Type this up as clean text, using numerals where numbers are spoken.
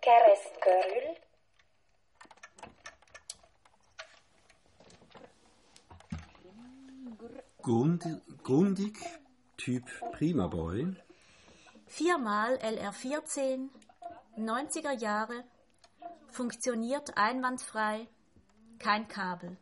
Kerestkörül. Grundig, Typ Prima Boy. 4x LR14, 90er Jahre, funktioniert einwandfrei, kein Kabel.